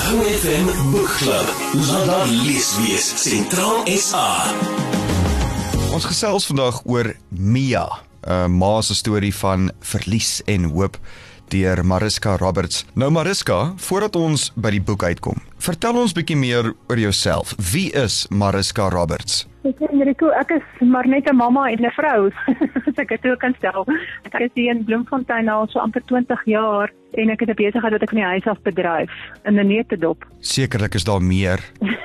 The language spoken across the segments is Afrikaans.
OFM Boekklub. Laat daar lees wees. Sentraal SA. Ons gesels vandag oor Mia, 'n ma se storie van verlies en hoop deur Mariska Roberts. Nou Mariska, voordat ons by die boek uitkom, vertel ons bietjie meer oor jouself. Wie is Mariska Roberts? Enrico, ek is maar net 'n mamma en 'n vrou, as ek dit so kan stel. Ek is hier in Bloemfontein al so amper 20 jaar en ek het 'n besigheid wat ek van die huis af bedryf in 'n neutedop. Sekerlik is daar meer.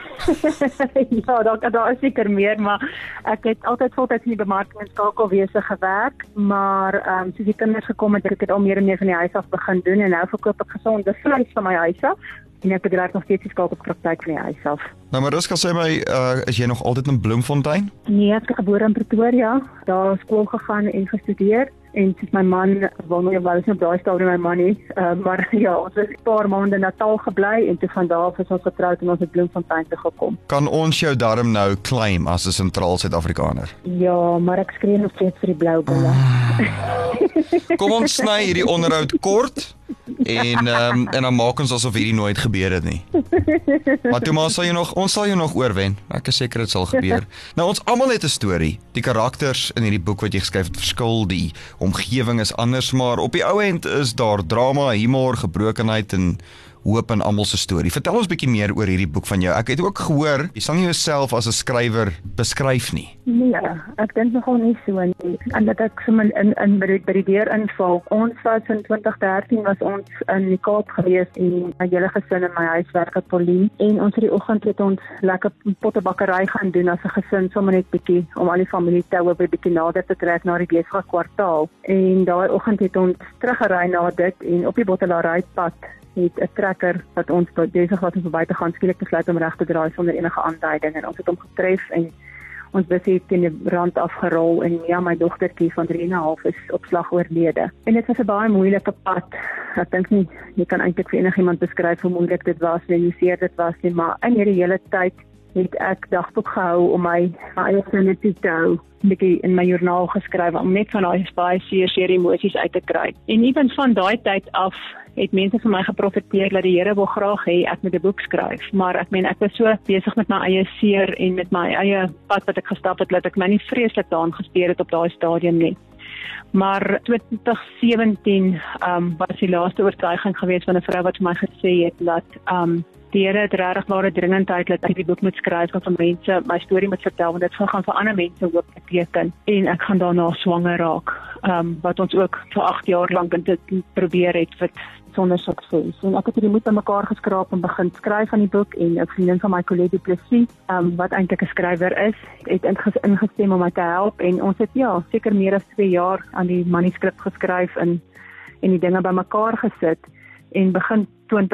Ja, daar is seker meer, maar ek het altyd voltyds in die bemarking en skakelwese gewerk, maar soos die kinders gekom het, ek het al meer en meer van die huis af begin doen en nou verkoop ek gesonde vleis van my huis af. En ek bedryf nog steeds die skakelpraktyk van die huis af. Nou Mariska, sê my, is jy nog altyd in Bloemfontein? Nee, ek is gebore in Pretoria, daar skool gegaan en gestudeer. En soos my man, wel is nie op daai stadium my man nie, maar ja, ons het 'n paar maande in Natal gebly en toe van daar af is ons getroud en ons het Bloemfontein toe gekom. Kan ons jou darm nou claim as 'n sentraal Suid-Afrikaner? Ja, maar ek skree nog steeds vir die blou bulle. Kom ons sny hierdie onderhoud kort en dan maak ons asof hierdie nooit gebeur het nie. Maar toe maar ons sal jou nog oorwen. Ek is seker dit sal gebeur. Nou ons almal het 'n storie. Die karakters in hierdie boek wat jy geskryf het verskil, die omgewing is anders, maar op die ou end is daar drama, humor, gebrokenheid en hoop in almal se storie. Vertel ons bietjie meer oor hierdie boek van jou. Ek het ook gehoor, jy sal nie jouself as 'n skrywer beskryf nie. Nee, ek dink nogal nie so nie. En dat ek sommer in by die deur inval. Ons was in 2013 was ons in die Kaap gewees en 'n hele gesin in my huis werk at Pauline. En ons het die oggend het ons lekker pottebakkery gaan doen as 'n gesin, sommer net bietjie om al die familie te hou, bietjie nader te trek na die besige kwartaal. En daai oggend het ons teruggery na dit en op die bottelarypad het 'n trekker wat ons besig was om verby te gaan skielik besluit om reg te draai sonder enige aanduiding en ons het hom getref en ons bus het teen die rand afgerol en ja, my dogtertjie van 3,5 is op slag oorlede. En dit was 'n baie moeilike pad. Ek dink nie jy kan eintlik vir enigiemand beskryf hoe moeilik dit was en hoe seer dit was nie, maar in hierdie hele tyd het ek dagboek gehou om my eie sanity te hou. 'n bietjie in my joernaal geskryf om net van daai baie seer emosies uit te kry. En ewen van daai tyd af het mense vir my geprofeteer dat die Here wil graag hê ek moet 'n boek skryf, maar ek was so besig met my eie seer en met my eie pad wat ek gestap het, dat ek my nie vreeslik daaraan gesteer het op daai stadium nie. Maar 2017 was die laaste oortuiging geweest van 'n vrou wat vir my gesê het dat die Here het regtig ware dringendheid dat ek die boek moet skryf van mense, my storie moet vertel, want dit gaan vir ander mense hoop beteken. En ek gaan daarna swanger raak, wat ons ook vir 8 jaar lank in dit probeer het sonder sukses. En ek het hierdie moed bymekaar geskraap en begin skryf aan die boek en 'n vriendin van my Colette du Plessis, wat eintlik 'n skrywer is, het ingestem om my te help en ons het seker meer as 2 jaar aan die manuskrip geskryf en die dinge bymekaar gesit. En begin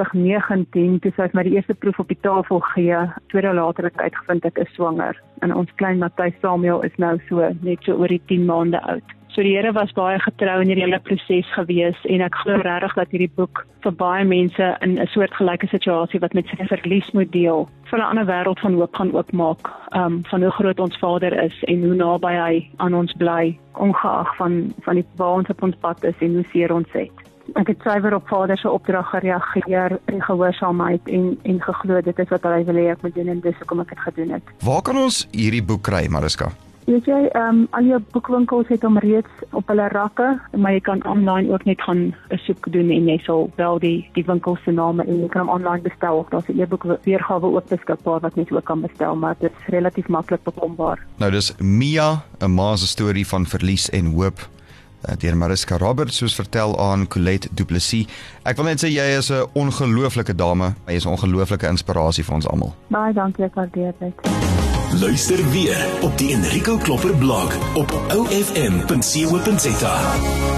2019, toe sy my die eerste proef op die tafel gee, 2 dae later het ek uitgevind ek is swanger. En ons klein Matthys Samuel is nou net so oor die 10 maande oud. So die Here was baie getrou in hierdie hele proses gewees en ek glo regtig dat hierdie boek vir baie mense in 'n soortgelyke situasie wat met sy verlies moet deel, vir 'n ander wêreld van hoop gaan oopmaak, van hoe groot ons Vader is en hoe naby hy aan ons bly, ongeag van die waar ons op ons pad is en hoe seer ons het. Ek het suiwer op Vader se opdrag gereageer in gehoorsaamheid en geglo dit is wat hy wil hê ek moet doen en dis hoekom ek dit gedoen het. Waar kan ons hierdie boek kry, Mariska? Weet jy, al jou boekwinkels het hom reeds op hulle rakke, maar jy kan online ook net gaan 'n soek doen en jy sal wel die winkels se name en jy kan hom online bestel of daar's 'n e-boek weergawe ook beskikbaar wat mens ook kan bestel, maar dit is relatief maklik bekombaar. Nou dis Mia, 'n ma se storie van verlies en hoop, deur Mariska Roberts, soos vertel aan Colette du Plessis. Ek wil net sê jy is 'n ongelooflike dame, jy is 'n ongelooflike inspirasie vir ons almal. Baie dankie, ek waardeer dit. Luister weer op die Enrico Klopper blog op ofm.co.za.